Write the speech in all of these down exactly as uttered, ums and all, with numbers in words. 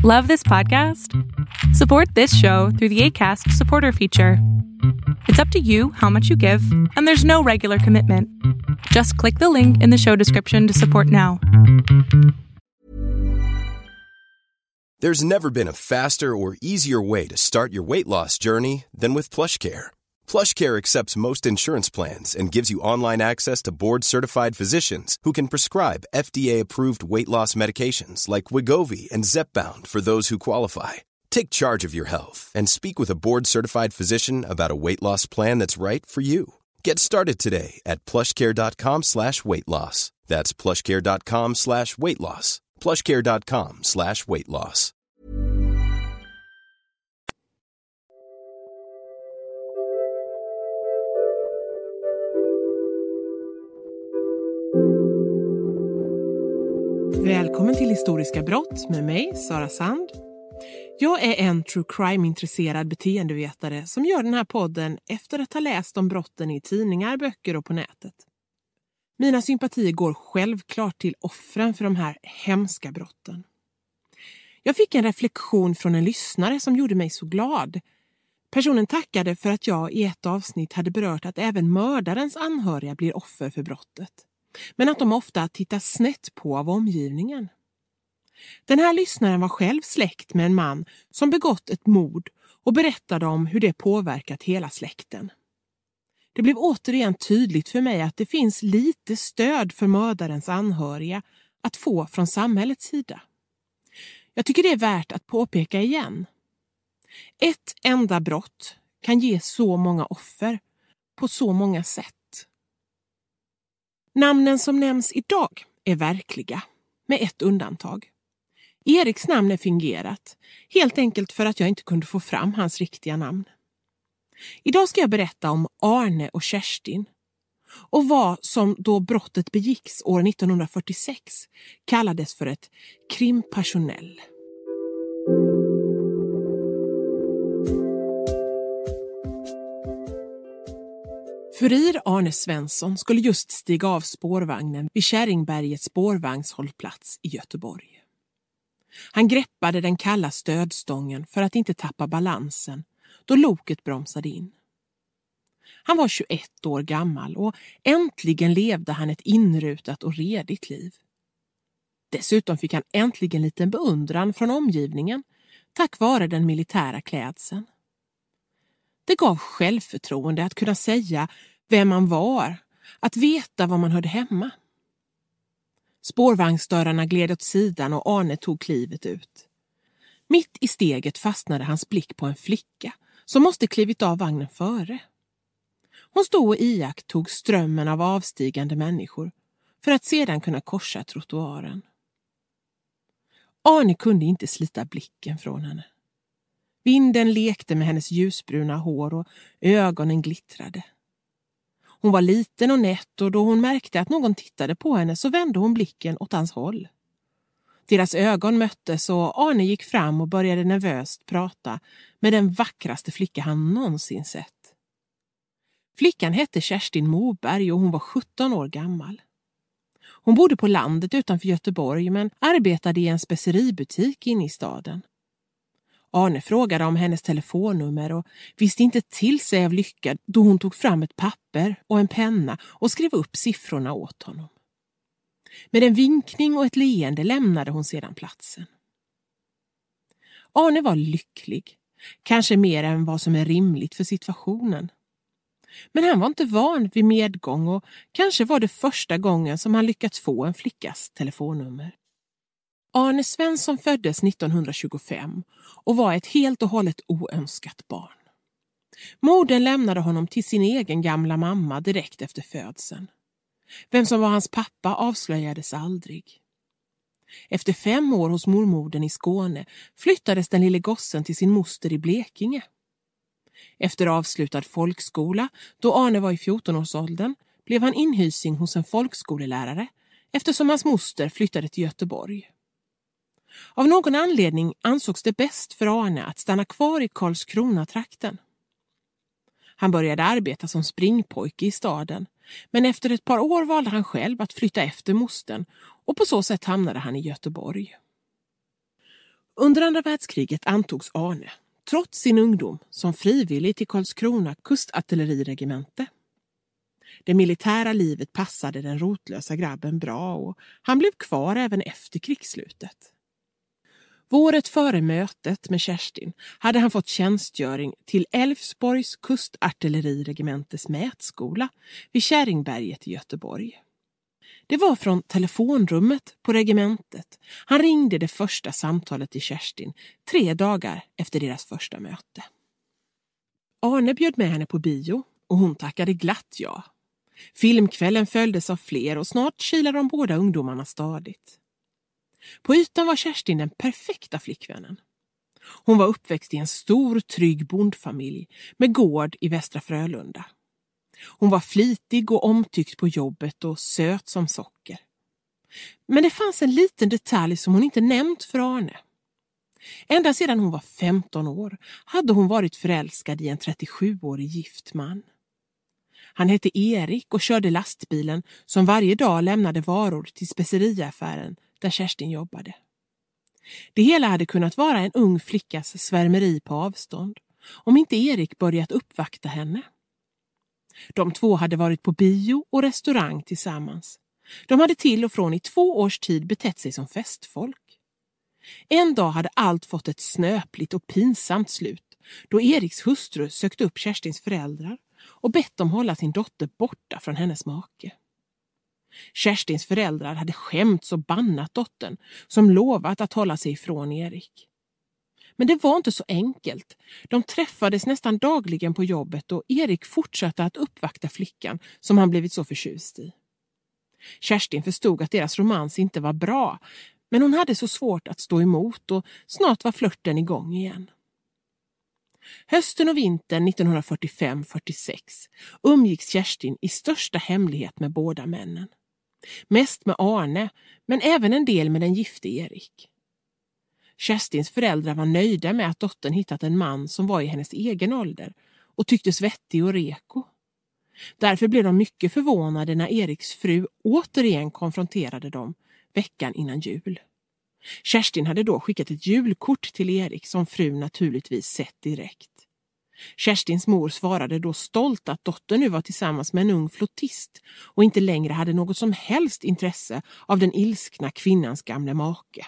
Love this podcast? Support this show through the Acast supporter feature. It's up to you how much you give, and there's no regular commitment. Just click the link in the show description to support now. There's never been a faster or easier way to start your weight loss journey than with PlushCare. PlushCare accepts most insurance plans and gives you online access to board-certified physicians who can prescribe F D A-approved weight loss medications like Wegovy and Zepbound for those who qualify. Take charge of your health and speak with a board-certified physician about a weight loss plan that's right for you. Get started today at plushcare.com slash weight loss. That's plushcare.com slash weight loss. plushcare.com slash weight loss. Välkommen till Historiska brott med mig, Sara Sand. Jag är en true crime-intresserad beteendevetare som gör den här podden efter att ha läst om brotten i tidningar, böcker och på nätet. Mina sympatier går självklart till offren för de här hemska brotten. Jag fick en reflektion från en lyssnare som gjorde mig så glad. Personen tackade för att jag i ett avsnitt hade berört att även mördarens anhöriga blir offer för brottet. Men att de ofta tittar snett på av omgivningen. Den här lyssnaren var själv släkt med en man som begått ett mord och berättade om hur det påverkat hela släkten. Det blev återigen tydligt för mig att det finns lite stöd för mördarens anhöriga att få från samhällets sida. Jag tycker det är värt att påpeka igen. Ett enda brott kan ge så många offer på så många sätt. Namnen som nämns idag är verkliga, med ett undantag. Eriks namn är fingerat, helt enkelt för att jag inte kunde få fram hans riktiga namn. Idag ska jag berätta om Arne och Kerstin och vad som då brottet begicks år nittonhundrafyrtiosex kallades för ett krimpationell. Furir Arne Svensson skulle just stiga av spårvagnen vid Käringbergets spårvagnshållplats i Göteborg. Han greppade den kalla stödstången för att inte tappa balansen då loket bromsade in. Han var tjugoett år gammal och äntligen levde han ett inrutat och redigt liv. Dessutom fick han äntligen lite beundran från omgivningen tack vare den militära klädseln. Det gav självförtroende att kunna säga vem man var, att veta var man hörde hemma. Spårvagnsdörrarna gled åt sidan och Arne tog klivet ut. Mitt i steget fastnade hans blick på en flicka som måste klivit av vagnen före. Hon stod och iakttog strömmen av avstigande människor för att sedan kunna korsa trottoaren. Arne kunde inte slita blicken från henne. Vinden lekte med hennes ljusbruna hår och ögonen glittrade. Hon var liten och nätt och då hon märkte att någon tittade på henne så vände hon blicken åt hans håll. Deras ögon möttes och Arne gick fram och började nervöst prata med den vackraste flicka han någonsin sett. Flickan hette Kerstin Moberg och hon var sjutton år gammal. Hon bodde på landet utanför Göteborg men arbetade i en speceributik inne i staden. Arne frågade om hennes telefonnummer och visste inte till sig av lycka då hon tog fram ett papper och en penna och skrev upp siffrorna åt honom. Med en vinkning och ett leende lämnade hon sedan platsen. Arne var lycklig, kanske mer än vad som är rimligt för situationen. Men han var inte van vid medgång och kanske var det första gången som han lyckats få en flickas telefonnummer. Arne Svensson föddes nittonhundratjugofem och var ett helt och hållet oönskat barn. Modern lämnade honom till sin egen gamla mamma direkt efter födseln. Vem som var hans pappa avslöjades aldrig. Efter fem år hos mormodern i Skåne flyttades den lille gossen till sin moster i Blekinge. Efter avslutad folkskola, då Arne var i fjorton-årsåldern, blev han inhysing hos en folkskolelärare eftersom hans moster flyttade till Göteborg. Av någon anledning ansågs det bäst för Arne att stanna kvar i Karlskrona-trakten. Han började arbeta som springpojke i staden, men efter ett par år valde han själv att flytta efter mostern och på så sätt hamnade han i Göteborg. Under andra världskriget antogs Arne, trots sin ungdom, som frivillig till Karlskrona kustartilleriregemente. Det militära livet passade den rotlösa grabben bra och han blev kvar även efter krigsslutet. Våret före mötet med Kerstin hade han fått tjänstgöring till Älvsborgs kustartilleriregementes mätskola vid Käringberget i Göteborg. Det var från telefonrummet på regementet han ringde det första samtalet till Kerstin tre dagar efter deras första möte. Arne bjöd med henne på bio och hon tackade glatt ja. Filmkvällen följdes av fler och snart kilade de båda ungdomarna stadigt. På ytan var Kerstin den perfekta flickvännen. Hon var uppväxt i en stor, trygg bondfamilj med gård i Västra Frölunda. Hon var flitig och omtyckt på jobbet och söt som socker. Men det fanns en liten detalj som hon inte nämnt för Arne. Ända sedan hon var femton år hade hon varit förälskad i en trettiosjuårig gift man. Han hette Erik och körde lastbilen som varje dag lämnade varor till speceriaffären där Kerstin jobbade. Det hela hade kunnat vara en ung flickas svärmeri på avstånd om inte Erik börjat uppvakta henne. De två hade varit på bio och restaurang tillsammans. De hade till och från i två års tid betett sig som festfolk. En dag hade allt fått ett snöpligt och pinsamt slut då Eriks hustru sökte upp Kerstins föräldrar och bett dem hålla sin dotter borta från hennes make. Kerstins föräldrar hade skämts och bannat dottern som lovat att hålla sig ifrån Erik. Men det var inte så enkelt. De träffades nästan dagligen på jobbet och Erik fortsatte att uppvakta flickan som han blivit så förtjust i. Kerstin förstod att deras romans inte var bra, men hon hade så svårt att stå emot och snart var flörten igång igen. Hösten och vintern nittonhundrafyrtiofem fyrtiosex umgicks Kerstin i största hemlighet med båda männen. Mest med Arne, men även en del med den gifte Erik. Kerstins föräldrar var nöjda med att dottern hittat en man som var i hennes egen ålder och tycktes vettig och reko. Därför blev de mycket förvånade när Eriks fru återigen konfronterade dem veckan innan jul. Kerstin hade då skickat ett julkort till Erik som frun naturligtvis sett direkt. Kerstins mor svarade då stolt att dottern nu var tillsammans med en ung flottist och inte längre hade något som helst intresse av den ilskna kvinnans gamla make.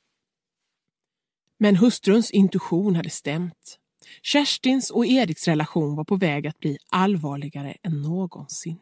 Men hustruns intuition hade stämt. Kerstins och Eriks relation var på väg att bli allvarligare än någonsin.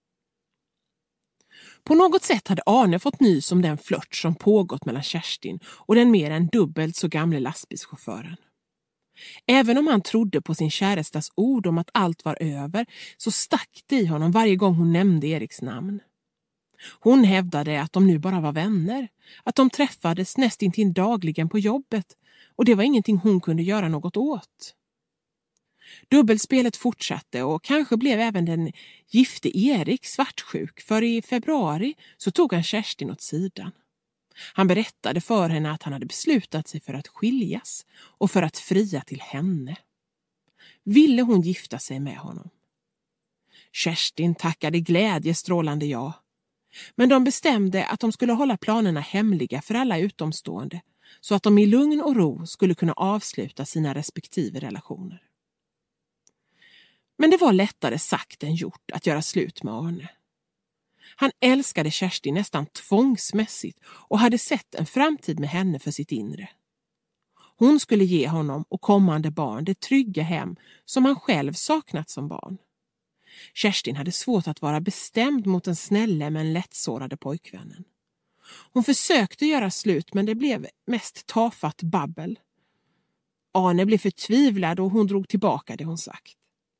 På något sätt hade Arne fått nys om den flört som pågått mellan Kerstin och den mer än dubbelt så gamle lastbilschauffören. Även om han trodde på sin kärestas ord om att allt var över så stack det i honom varje gång hon nämnde Eriks namn. Hon hävdade att de nu bara var vänner, att de träffades nästintill dagligen på jobbet och det var ingenting hon kunde göra något åt. Dubbelspelet fortsatte och kanske blev även den gifte Erik svartsjuk, för i februari så tog han Kerstin åt sidan. Han berättade för henne att han hade beslutat sig för att skiljas och för att fria till henne. Ville hon gifta sig med honom? Kerstin tackade glädjestrålande ja. Men de bestämde att de skulle hålla planerna hemliga för alla utomstående så att de i lugn och ro skulle kunna avsluta sina respektive relationer. Men det var lättare sagt än gjort att göra slut med Arne. Han älskade Kerstin nästan tvångsmässigt och hade sett en framtid med henne för sitt inre. Hon skulle ge honom och kommande barn det trygga hem som han själv saknat som barn. Kerstin hade svårt att vara bestämd mot den snälla men lättsårade pojkvännen. Hon försökte göra slut men det blev mest tafatt babbel. Arne blev förtvivlad och hon drog tillbaka det hon sagt.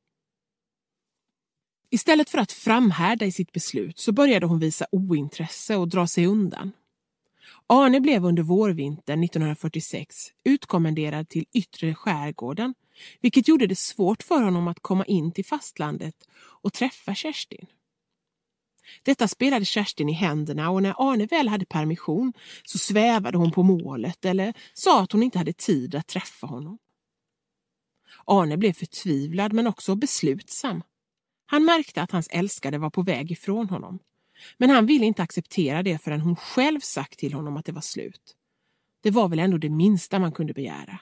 Istället för att framhärda i sitt beslut så började hon visa ointresse och dra sig undan. Arne blev under vårvintern nittonhundrafyrtiosex utkommenderad till yttre skärgården, vilket gjorde det svårt för honom att komma in till fastlandet och träffa Kerstin. Detta spelade Kerstin i händerna och när Arne väl hade permission så svävade hon på målet eller sa att hon inte hade tid att träffa honom. Arne blev förtvivlad men också beslutsam. Han märkte att hans älskade var på väg ifrån honom. Men han ville inte acceptera det förrän hon själv sagt till honom att det var slut. Det var väl ändå det minsta man kunde begära.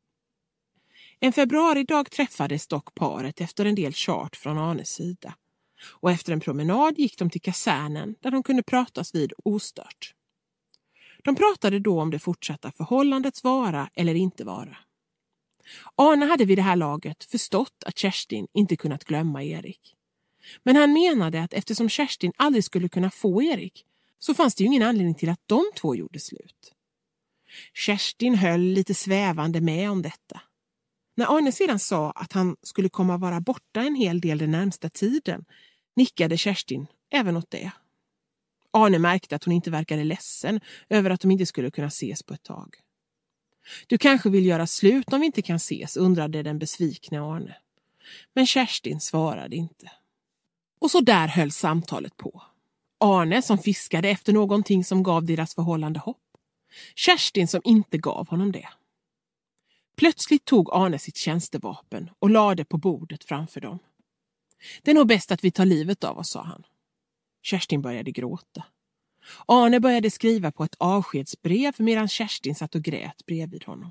En februaridag träffades dock paret efter en del tjat från Arnes sida. Och efter en promenad gick de till kasernen där de kunde pratas vid ostört. De pratade då om det fortsatta förhållandets vara eller inte vara. Arne hade vid det här laget förstått att Kerstin inte kunnat glömma Erik. Men han menade att eftersom Kerstin aldrig skulle kunna få Erik så fanns det ju ingen anledning till att de två gjorde slut. Kerstin höll lite svävande med om detta. När Arne sedan sa att han skulle komma vara borta en hel del den närmsta tiden nickade Kerstin även åt det. Arne märkte att hon inte verkade ledsen över att de inte skulle kunna ses på ett tag. Du kanske vill göra slut om vi inte kan ses, undrade den besvikna Arne. Men Kerstin svarade inte. Och så där höll samtalet på. Arne som fiskade efter någonting som gav deras förhållande hopp. Kerstin som inte gav honom det. Plötsligt tog Arne sitt tjänstevapen och lade på bordet framför dem. Det är nog bäst att vi tar livet av oss, sa han. Kerstin började gråta. Arne började skriva på ett avskedsbrev medan Kerstin satt och grät bredvid honom.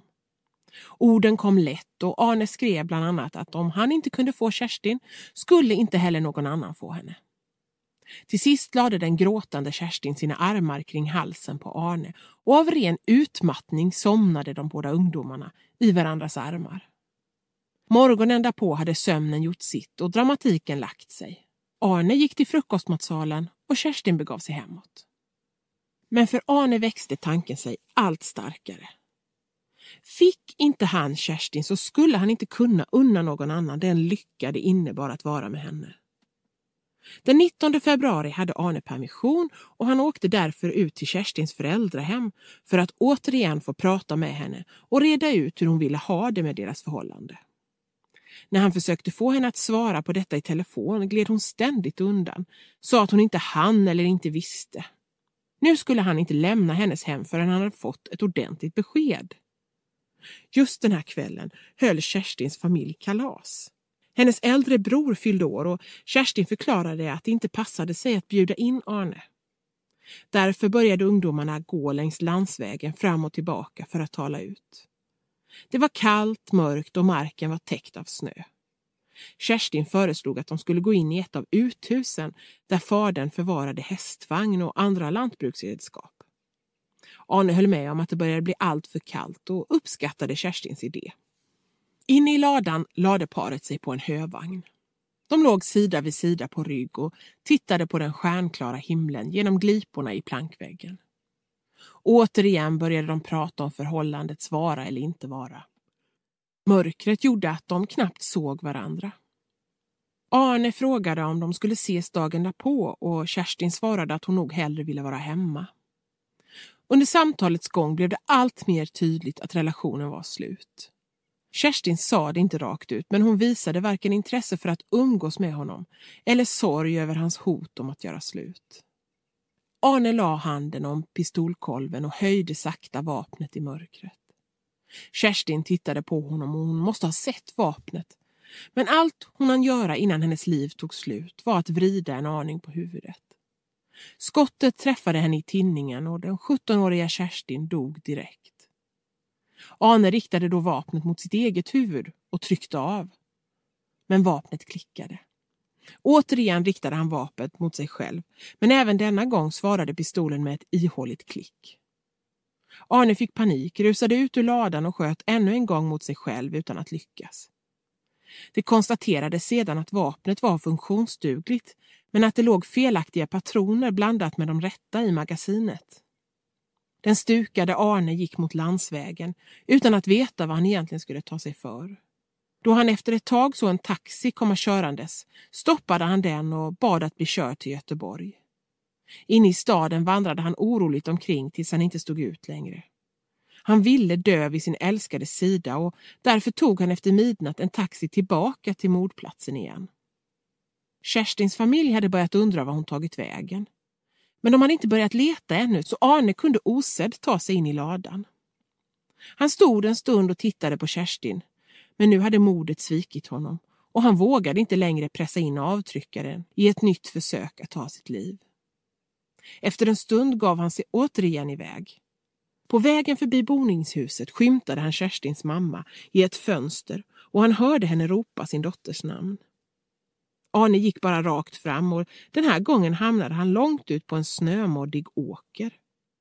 Orden kom lätt och Arne skrev bland annat att om han inte kunde få Kerstin skulle inte heller någon annan få henne. Till sist lade den gråtande Kerstin sina armar kring halsen på Arne och av ren utmattning somnade de båda ungdomarna i varandras armar. Morgonen därpå hade sömnen gjort sitt och dramatiken lagt sig. Arne gick till frukostmatsalen och Kerstin begav sig hemåt. Men för Arne växte tanken sig allt starkare. Fick inte han Kerstin så skulle han inte kunna unna någon annan den lycka det innebar att vara med henne. Den nittonde februari hade Arne permission och han åkte därför ut till Kerstins föräldrahem för att återigen få prata med henne och reda ut hur hon ville ha det med deras förhållande. När han försökte få henne att svara på detta i telefon gled hon ständigt undan, sa att hon inte hann eller inte visste. Nu skulle han inte lämna hennes hem förrän han hade fått ett ordentligt besked. Just den här kvällen höll Kerstins familj kalas. Hennes äldre bror fyllde år och Kerstin förklarade att det inte passade sig att bjuda in Arne. Därför började ungdomarna gå längs landsvägen fram och tillbaka för att tala ut. Det var kallt, mörkt och marken var täckt av snö. Kerstin föreslog att de skulle gå in i ett av uthusen där fadern förvarade hästvagn och andra lantbruksredskap. Arne höll med om att det började bli allt för kallt och uppskattade Kerstins idé. Inne i ladan lade paret sig på en hövagn. De låg sida vid sida på rygg och tittade på den stjärnklara himlen genom gliporna i plankväggen. Återigen började de prata om förhållandets vara eller inte vara. Mörkret gjorde att de knappt såg varandra. Arne frågade om de skulle ses dagen därpå och Kerstin svarade att hon nog hellre ville vara hemma. Under samtalets gång blev det allt mer tydligt att relationen var slut. Kerstin sa det inte rakt ut, men hon visade varken intresse för att umgås med honom eller sorg över hans hot om att göra slut. Arne la handen om pistolkolven och höjde sakta vapnet i mörkret. Kerstin tittade på honom och hon måste ha sett vapnet. Men allt hon hann göra innan hennes liv tog slut var att vrida en aning på huvudet. Skottet träffade henne i tinningen och den sjuttonåriga Kerstin dog direkt. Arne riktade då vapnet mot sitt eget huvud och tryckte av. Men vapnet klickade. Återigen riktade han vapnet mot sig själv, men även denna gång svarade pistolen med ett ihåligt klick. Arne fick panik, rusade ut ur ladan och sköt ännu en gång mot sig själv utan att lyckas. Det konstaterades sedan att vapnet var funktionsdugligt, men att det låg felaktiga patroner blandat med de rätta i magasinet. Den stukade Arne gick mot landsvägen utan att veta vad han egentligen skulle ta sig för. Då han efter ett tag så en taxi komma körandes stoppade han den och bad att bli körd till Göteborg. Inne i staden vandrade han oroligt omkring tills han inte stod ut längre. Han ville dö vid sin älskade sida och därför tog han efter midnatt en taxi tillbaka till mordplatsen igen. Kerstins familj hade börjat undra vad hon tagit vägen. Men de hade inte börjat leta ännu så Arne kunde osedd ta sig in i ladan. Han stod en stund och tittade på Kerstin. Men nu hade modet svikit honom och han vågade inte längre pressa in avtryckaren i ett nytt försök att ta sitt liv. Efter en stund gav han sig återigen iväg. På vägen förbi boningshuset skymtade han Kerstins mamma i ett fönster och han hörde henne ropa sin dotters namn. Arne gick bara rakt fram och den här gången hamnade han långt ut på en snömoddig åker.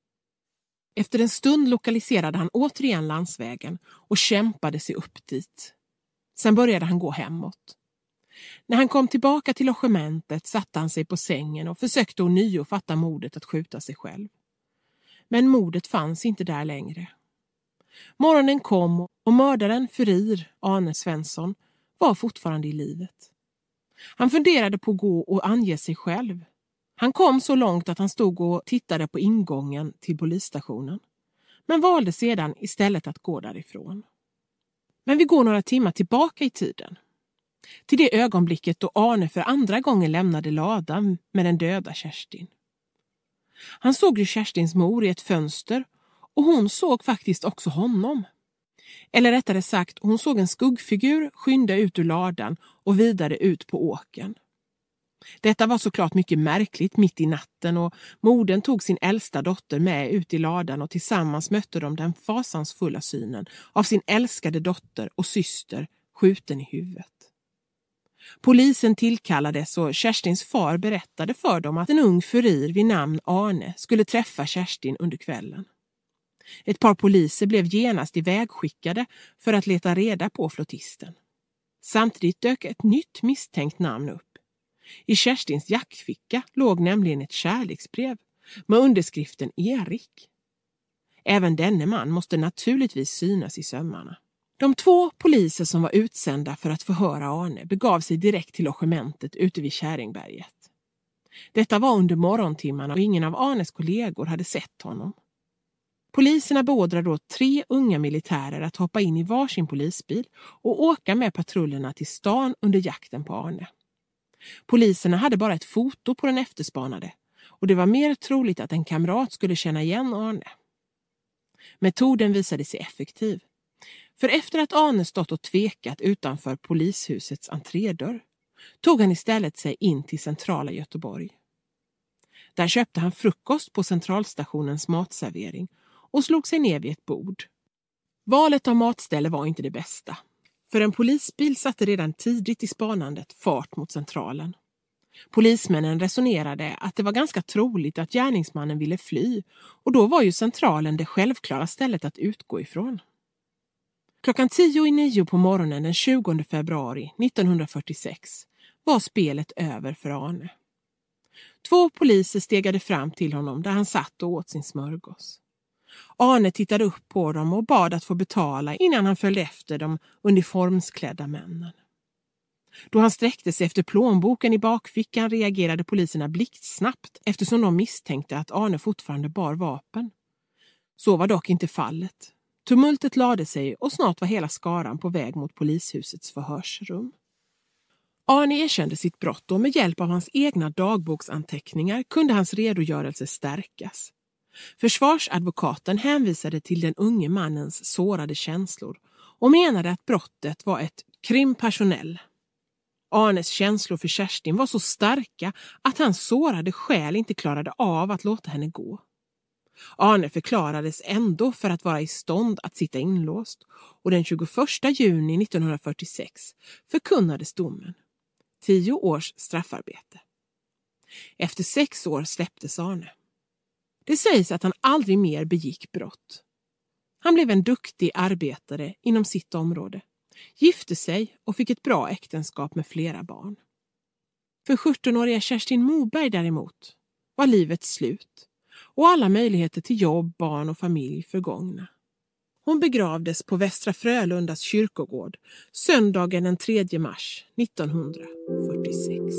Efter en stund lokaliserade han återigen landsvägen och kämpade sig upp dit. Sen började han gå hemåt. När han kom tillbaka till logementet satte han sig på sängen och försökte ånyo fatta modet att skjuta sig själv. Men modet fanns inte där längre. Morgonen kom och mördaren Furir, Arne Svensson, var fortfarande i livet. Han funderade på att gå och ange sig själv. Han kom så långt att han stod och tittade på ingången till polisstationen. Men valde sedan istället att gå därifrån. Men vi går några timmar tillbaka i tiden. Till det ögonblicket då Arne för andra gången lämnade ladan med den döda Kerstin. Han såg ju Kerstins mor i ett fönster och hon såg faktiskt också honom. Eller rättare sagt, hon såg en skuggfigur skynda ut ur ladan och vidare ut på åkern. Detta var såklart mycket märkligt mitt i natten och modern tog sin äldsta dotter med ut i ladan och tillsammans mötte de den fasansfulla synen av sin älskade dotter och syster skjuten i huvudet. Polisen tillkallades och Kerstins far berättade för dem att en ung furir vid namn Arne skulle träffa Kerstin under kvällen. Ett par poliser blev genast ivägskickade för att leta reda på flotisten. Samtidigt dök ett nytt misstänkt namn upp. I Kerstins jackficka låg nämligen ett kärleksbrev med underskriften Erik. Även denne man måste naturligtvis synas i sömmarna. De två poliser som var utsända för att förhöra Arne begav sig direkt till logementet ute vid Käringberget. Detta var under morgontimmarna och ingen av Arnes kollegor hade sett honom. Poliserna beordrade då tre unga militärer att hoppa in i varsin polisbil och åka med patrullerna till stan under jakten på Arne. Poliserna hade bara ett foto på den efterspanade och det var mer troligt att en kamrat skulle känna igen Arne. Metoden visade sig effektiv. För efter att Arne stått och tvekat utanför polishusets entrédörr tog han istället sig in till centrala Göteborg. Där köpte han frukost på centralstationens matservering och slog sig ner vid ett bord. Valet av matställe var inte det bästa. För en polisbil satte redan tidigt i spanandet fart mot centralen. Polismännen resonerade att det var ganska troligt att gärningsmannen ville fly och då var ju centralen det självklara stället att utgå ifrån. Klockan tio i nio på morgonen den tjugonde februari nittonhundrafyrtiosex var spelet över för Arne. Två poliser stegade fram till honom där han satt och åt sin smörgås. Arne tittade upp på dem och bad att få betala innan han följde efter de uniformsklädda männen. Då han sträckte sig efter plånboken i bakfickan reagerade poliserna blixtsnabbt eftersom de misstänkte att Arne fortfarande bar vapen. Så var dock inte fallet. Tumultet lade sig och snart var hela skaran på väg mot polishusets förhörsrum. Arne erkände sitt brott och med hjälp av hans egna dagboksanteckningar kunde hans redogörelse stärkas. Försvarsadvokaten hänvisade till den unge mannens sårade känslor och menade att brottet var ett crime passionnel. Arnes känslor för Kerstin var så starka att hans sårade själ inte klarade av att låta henne gå. Arne förklarades ändå för att vara i stånd att sitta inlåst och den tjugoförsta juni nittonhundrafyrtiosex förkunnades domen. Tio års straffarbete. Efter sex år släpptes Arne. Det sägs att han aldrig mer begick brott. Han blev en duktig arbetare inom sitt område, gifte sig och fick ett bra äktenskap med flera barn. För sjuttonåriga Kerstin Moberg däremot var livet slut och alla möjligheter till jobb, barn och familj förgångna. Hon begravdes på Västra Frölundas kyrkogård söndagen den tredje mars nittonhundrafyrtiosex.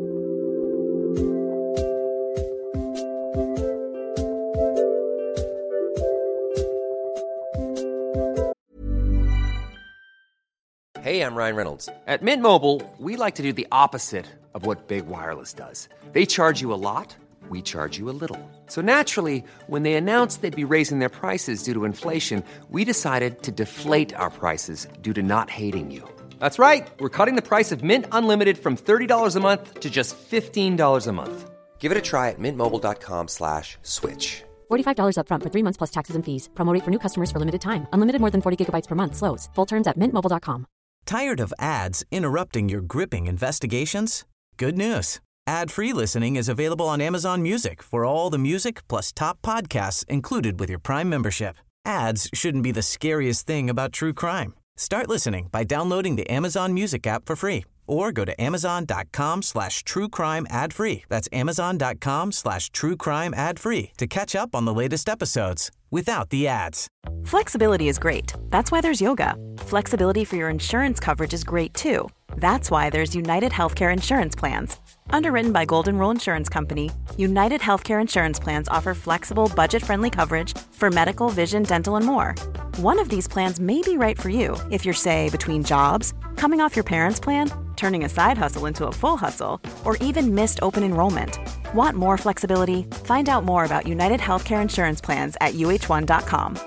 Hey, I'm Ryan Reynolds. At Mint Mobile, we like to do the opposite of what Big Wireless does. They charge you a lot, we charge you a little. So naturally, when they announced they'd be raising their prices due to inflation, we decided to deflate our prices due to not hating you. That's right. We're cutting the price of Mint Unlimited from thirty dollars a month to just fifteen dollars a month. Give it a try at mintmobile.com slash switch. forty-five dollars up front for three months plus taxes and fees. Promo rate for new customers for limited time. Unlimited more than forty gigabytes per month slows. Full terms at mint mobile dot com. Tired of ads interrupting your gripping investigations? Good news. Ad-free listening is available on Amazon Music for all the music plus top podcasts included with your Prime membership. Ads shouldn't be the scariest thing about true crime. Start listening by downloading the Amazon Music app for free or go to amazon.com slash true crime ad free. That's amazon.com slash true crime ad free to catch up on the latest episodes without the ads. Flexibility is great. That's why there's yoga. Flexibility for your insurance coverage is great too. That's why there's United Healthcare Insurance Plans. Underwritten by Golden Rule Insurance Company, United Healthcare Insurance Plans offer flexible, budget-friendly coverage for medical, vision, dental, and more. One of these plans may be right for you if you're, say, between jobs, coming off your parents' plan, turning a side hustle into a full hustle, or even missed open enrollment. Want more flexibility? Find out more about United Healthcare Insurance Plans at u h one dot com.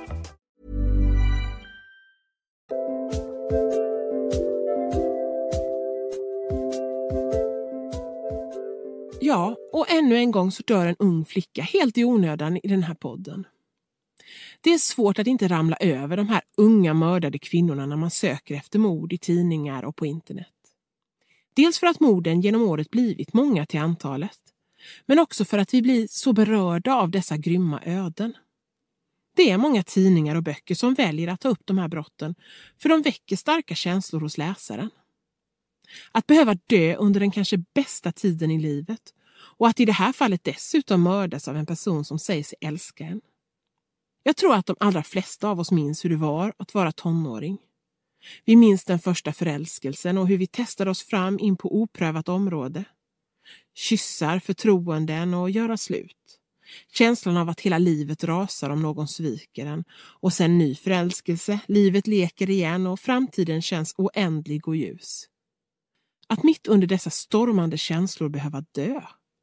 Ja, och ännu en gång så dör en ung flicka helt i onödan i den här podden. Det är svårt att inte ramla över de här unga mördade kvinnorna när man söker efter mord i tidningar och på internet. Dels för att morden genom året blivit många till antalet, men också för att vi blir så berörda av dessa grymma öden. Det är många tidningar och böcker som väljer att ta upp de här brotten för de väcker starka känslor hos läsaren. Att behöva dö under den kanske bästa tiden i livet och att i det här fallet dessutom mördas av en person som säger sig älska en. Jag tror att de allra flesta av oss minns hur det var att vara tonåring. Vi minns den första förälskelsen och hur vi testade oss fram in på oprövat område. Kyssar, förtroenden och göra slut. Känslan av att hela livet rasar om någon sviker en. Och sen ny förälskelse, livet leker igen och framtiden känns oändlig och ljus. Att mitt under dessa stormande känslor behöva dö.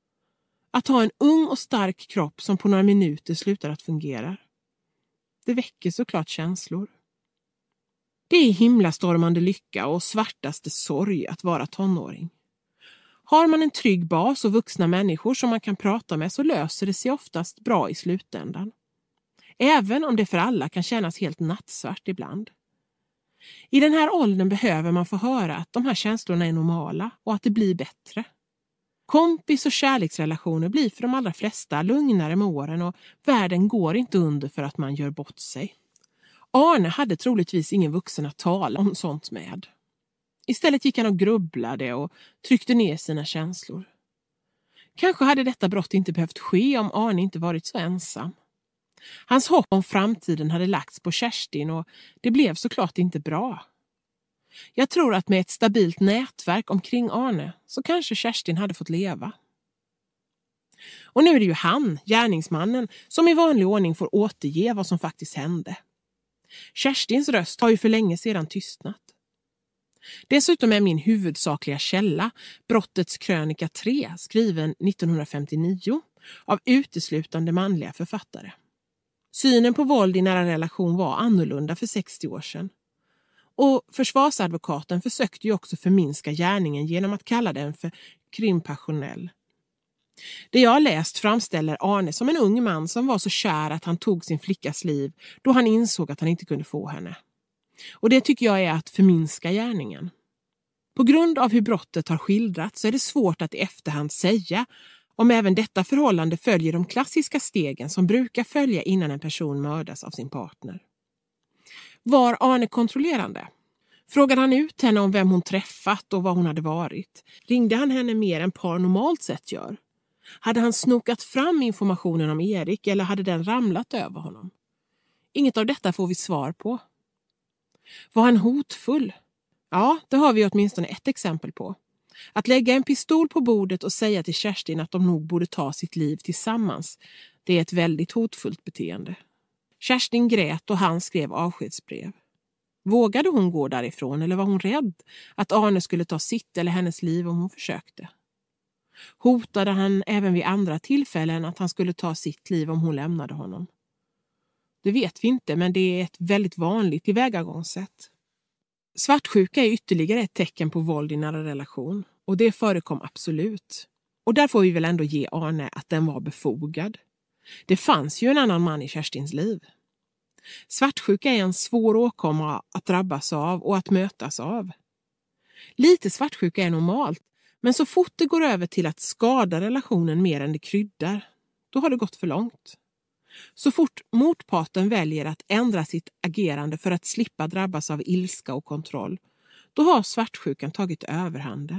Att ha en ung och stark kropp som på några minuter slutar att fungera. Det väcker såklart känslor. Det är himlastormande lycka och svartaste sorg att vara tonåring. Har man en trygg bas och vuxna människor som man kan prata med så löser det sig oftast bra i slutändan. Även om det för alla kan kännas helt nattsvart ibland. I den här åldern behöver man få höra att de här känslorna är normala och att det blir bättre. Kompis- och kärleksrelationer blir för de allra flesta lugnare med åren och världen går inte under för att man gör bort sig. Arne hade troligtvis ingen vuxen att tala om sånt med. Istället gick han och grubblade och tryckte ner sina känslor. Kanske hade detta brott inte behövt ske om Arne inte varit så ensam. Hans hopp om framtiden hade lagts på Kerstin och det blev såklart inte bra. Jag tror att med ett stabilt nätverk omkring Arne så kanske Kerstin hade fått leva. Och nu är det ju han, gärningsmannen, som i vanlig ordning får återge vad som faktiskt hände. Kerstins röst har ju för länge sedan tystnat. Dessutom är min huvudsakliga källa Brottets krönika tre, skriven nittonhundrafemtionio av uteslutande manliga författare. Synen på våld i nära relation var annorlunda för sextio år sedan. Och försvarsadvokaten försökte ju också förminska gärningen genom att kalla den för krimpassionell. Det jag har läst framställer Arne som en ung man som var så kär att han tog sin flickas liv då han insåg att han inte kunde få henne. Och det tycker jag är att förminska gärningen. På grund av hur brottet har skildrats så är det svårt att i efterhand säga om även detta förhållande följer de klassiska stegen som brukar följa innan en person mördas av sin partner. Var Arne kontrollerande? Frågade han ut henne om vem hon träffat och var hon hade varit? Ringde han henne mer än par normalt sett gör? Hade han snokat fram informationen om Erik eller hade den ramlat över honom? Inget av detta får vi svar på. Var han hotfull? Ja, det har vi åtminstone ett exempel på. Att lägga en pistol på bordet och säga till Kerstin att de nog borde ta sitt liv tillsammans, det är ett väldigt hotfullt beteende. Kerstin grät och han skrev avskedsbrev. Vågade hon gå därifrån eller var hon rädd att Arne skulle ta sitt eller hennes liv om hon försökte? Hotade han även vid andra tillfällen att han skulle ta sitt liv om hon lämnade honom? Det vet vi inte, men det är ett väldigt vanligt tillvägagångssätt. Svartsjuka är ytterligare ett tecken på våld i nära relation och det förekom absolut. Och där får vi väl ändå ge Arne att den var befogad. Det fanns ju en annan man i Kerstins liv. Svartsjuka är en svår åkomma att drabbas av och att mötas av. Lite svartsjuka är normalt, men så fort det går över till att skada relationen mer än det kryddar, då har det gått för långt. Så fort motparten väljer att ändra sitt agerande för att slippa drabbas av ilska och kontroll, då har svartsjukan tagit överhanden.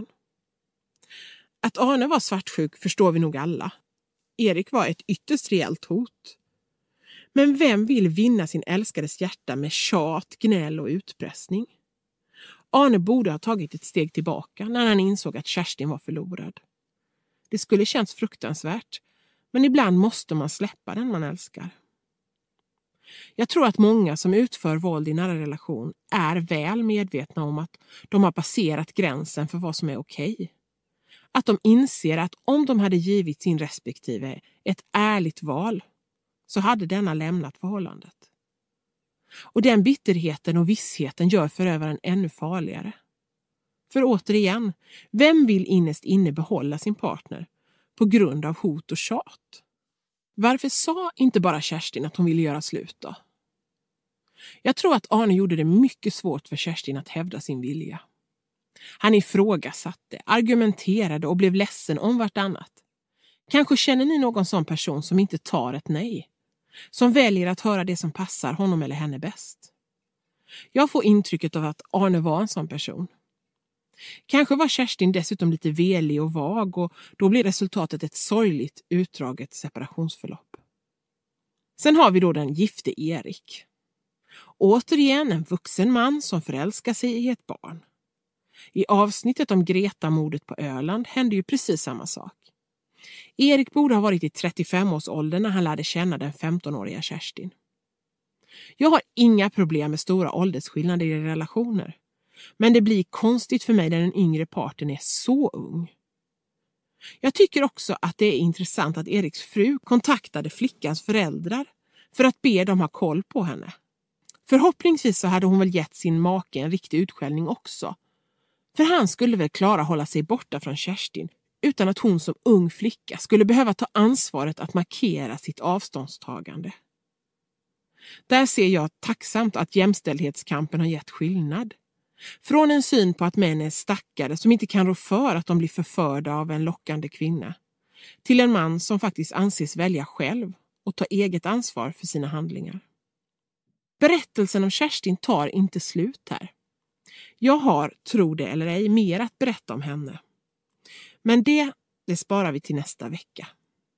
Att Arne var svartsjuk förstår vi nog alla. Erik var ett ytterst reellt hot. Men vem vill vinna sin älskades hjärta med tjat, gnäll och utpressning? Arne borde ha tagit ett steg tillbaka när han insåg att Kerstin var förlorad. Det skulle känns fruktansvärt, men ibland måste man släppa den man älskar. Jag tror att många som utför våld i nära relation är väl medvetna om att de har passerat gränsen för vad som är okej. Att de inser att om de hade givit sin respektive ett ärligt val så hade denna lämnat förhållandet. Och den bitterheten och vissheten gör förövaren ännu farligare. För återigen, vem vill innerst inne behålla sin partner på grund av hot och tjat? Varför sa inte bara Kerstin att hon ville göra slut då? Jag tror att Arne gjorde det mycket svårt för Kerstin att hävda sin vilja. Han ifrågasatte, argumenterade och blev ledsen om vartannat. Kanske känner ni någon sån person som inte tar ett nej. Som väljer att höra det som passar honom eller henne bäst. Jag får intrycket av att Arne var en sån person. Kanske var Kerstin dessutom lite velig och vag och då blir resultatet ett sorgligt utdraget separationsförlopp. Sen har vi då den gifte Erik. Återigen en vuxen man som förälskar sig i ett barn. I avsnittet om Greta-mordet på Öland hände ju precis samma sak. Erik borde ha varit i trettiofem-årsåldern när han lärde känna den femtonåriga Kerstin. Jag har inga problem med stora åldersskillnader i relationer. Men det blir konstigt för mig när den yngre parten är så ung. Jag tycker också att det är intressant att Eriks fru kontaktade flickans föräldrar för att be dem ha koll på henne. Förhoppningsvis så hade hon väl gett sin make en riktig utskällning också. För han skulle väl klara hålla sig borta från Kerstin utan att hon som ung flicka skulle behöva ta ansvaret att markera sitt avståndstagande. Där ser jag tacksamt att jämställdhetskampen har gett skillnad. Från en syn på att män är stackare som inte kan rå för att de blir förförda av en lockande kvinna, till en man som faktiskt anses välja själv och ta eget ansvar för sina handlingar. Berättelsen om Kerstin tar inte slut här. Jag har, tro det eller ej, mer att berätta om henne. Men det, det sparar vi till nästa vecka.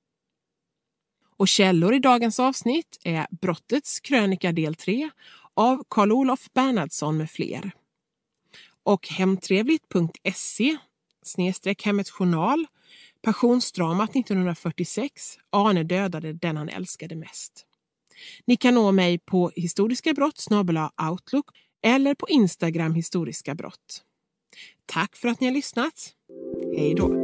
Och källor i dagens avsnitt är Brottets krönika del tre av Carl-Olof Bernhardsson med fler. Och hemtrevligt punkt se snedstreck hemmets journal, passionsdramat nittonhundrafyrtiosex, Arne dödade den han älskade mest. Ni kan nå mig på historiska brott snabel-a outlook eller på Instagram historiska brott. Tack för att ni har lyssnat. Hej då!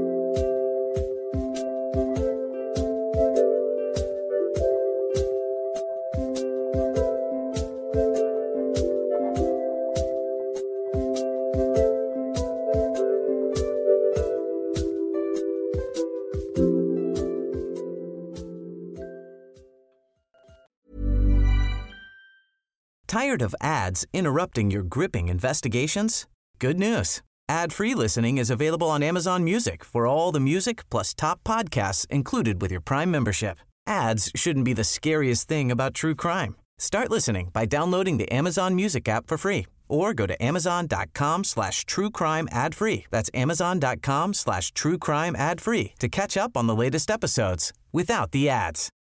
Tired of ads interrupting your gripping investigations? Good news. Ad-free listening is available on Amazon Music for all the music plus top podcasts included with your Prime membership. Ads shouldn't be the scariest thing about true crime. Start listening by downloading the Amazon Music app for free or go to amazon.com slash true crime ad free. That's amazon.com slash true crime ad free to catch up on the latest episodes without the ads.